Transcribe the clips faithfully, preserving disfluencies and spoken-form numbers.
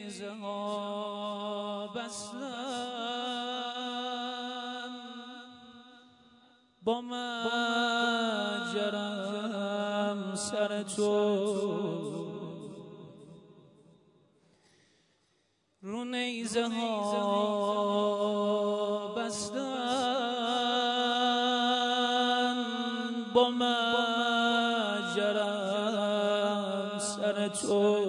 نیزه ها بستن با مجرم سر تو رو نیزه ها بستن با مجرم سر تو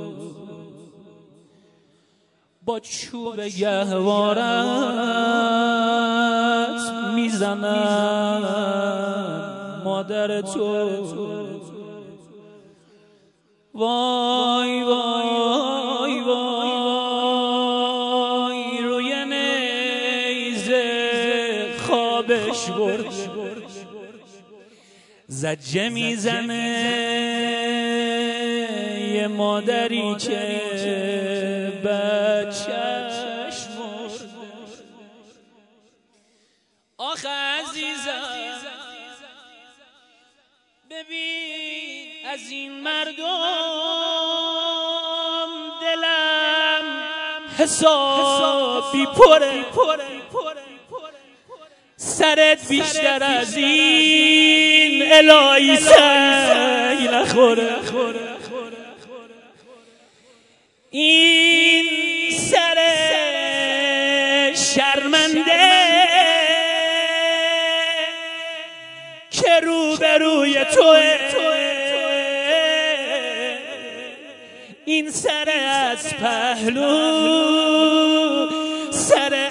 با چوب گهوارت میزنن مادر تو وای وای وای روی نیزه خوابش برد زجه میزنه یه مادری که بچهش مرد آخه عزیزم ببین از این مردم دلم حسابی پره سرت بیشتر از این الهی سنگ نخوره این سر شرمنده که روبروی توه این سر از پهلو سر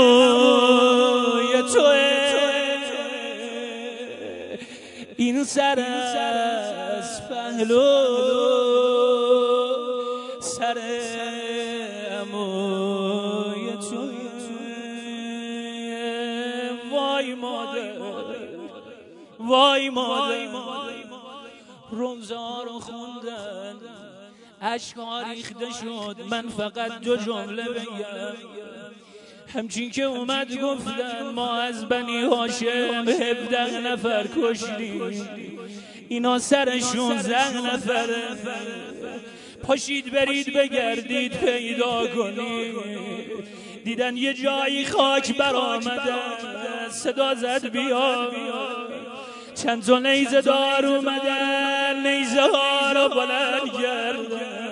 عموی توه این سر از پهلو سر عموی توه وای مادر وای مادر روزه ها رو خوندن اشک‌ها ریخته شد من فقط دو جمله بگم همچین که اومد گفتن ما از بنی هاشم هفده نفر کشتیم اینا سر شانزده نفره پاشید برید بگردید پیدا کنید دیدن یه جایی خاک برآمده صدا زد بیا چند تا نیزه دار اومدن نیزه ها رو بلند کردن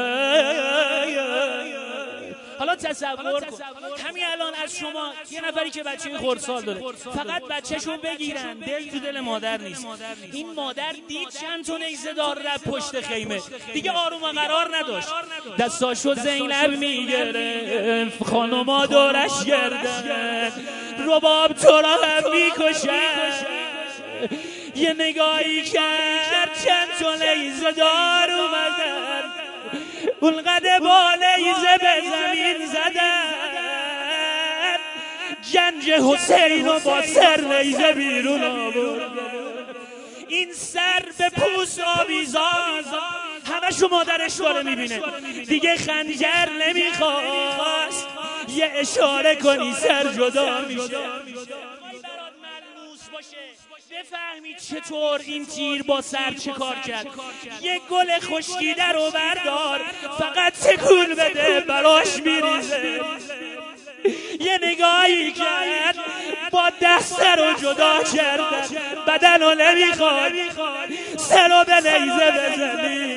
حالا تصور کن همین الان از شما یه نفری که بچه خردسال داره فقط بچه‌شو بگیرن دل تو دل مادر نیست این مادر دید چند تا نیزه دار رفت پشت خیمه دیگه آروم و قرار نداشت دستاشو زینب میگرفت خانوما دورش گردن رباب تو را هم میکشن یه نگاهی کرد چند تا نیزه دار اومدن اونقدر با نیزه به زمین زدن گنج حسین رو با سر نیزه بیرون آورد این سر به پوست آویزان همشو مادرش داره میبینه دیگه خنجر نمیخواست یه اشاره کنی سر جدا میشه بفهمید چطور این تیر با سر چه کار کرد یک گل خشکیده رو بردار فقط تکون بده براش میریزه یه نگاهی کرد با دست رو جدا کرد بدن رو نمیخواد سر رو به نیزه بزنی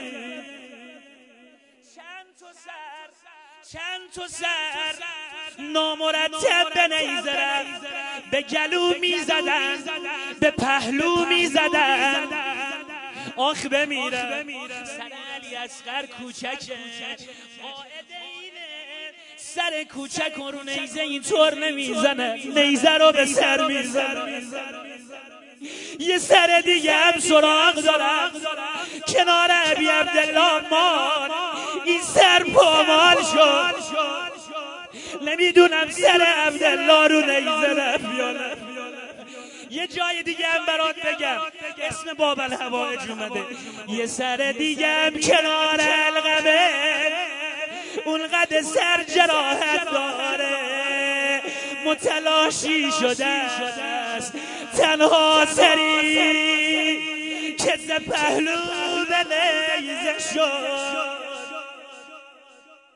چند تا سر چند تا سر نامرتب به نیزه رفت به گلو میزدن به پهلو میزدن آخ بمیرم سر علی اصغر کوچکه قاعده اینه سر کوچک رو نیزه اینطور نمیزنه نیزه رو به سر میزنه یه سر دیگه هم سراغ دارم کنار ابی عبدالله مان این سر پامال شد نمیدونم سر عبدالله رو نیزه رفت یا نه یه جای دیگه هم برات بگم اسم باب الهوائج اومده یه سر دیگه هم کنار القبه اونقدر سر جراحت داره متلاشی شده است تنها سری که ز پهلو به نیزه شد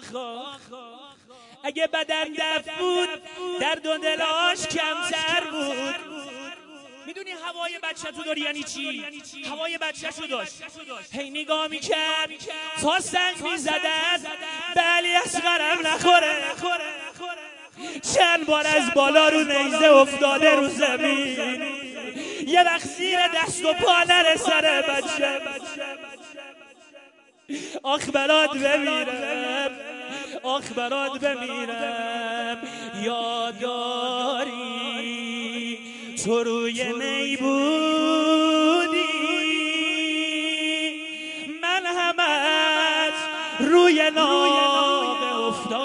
اگه بدن دف بود درد و دلاش کمتر بود. میدونی هوای بچه تو داری یعنی چی؟ هوای بچه شو داشت، هی نگاه میکرد تا سنگ میزدن به علی اصغرم نخوره. چند بار از بالا رو نیزه افتاده رو زمین، یه وقت زیر دست و پا نرسه بچه. آخ برات بمیرم، آخ برات بمیرم. یاداری تو روی نی بودی، من همت روی ناقه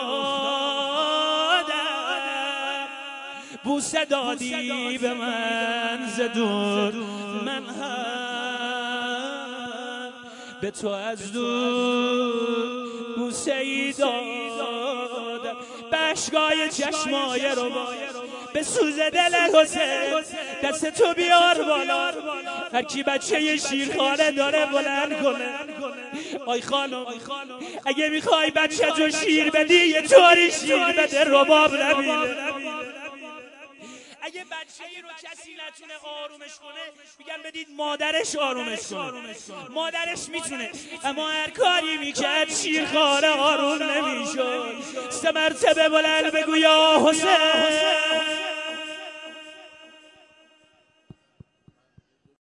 افتادم. بوسه دادی به من ز دور، من هم به تو از دور بوسه ای دادم. بشگاه چشمای رو به سوز دل حسین، دست تو بیار بالا. هر کی بچه یه شیرخانه داره بلند کنه. آی خانم اگه میخوای بچه تو شیر بدی یه طوری شیر بده رباب نبینه. اگه بچه ای رو کسی نتونه آرومش کنه میگن بدید مادرش آرومش کنه. مادرش میتونه، اما هر کاری میکرد شیرخواره آروم نمیشد. سه مرتبه بلند بگو یا حسین.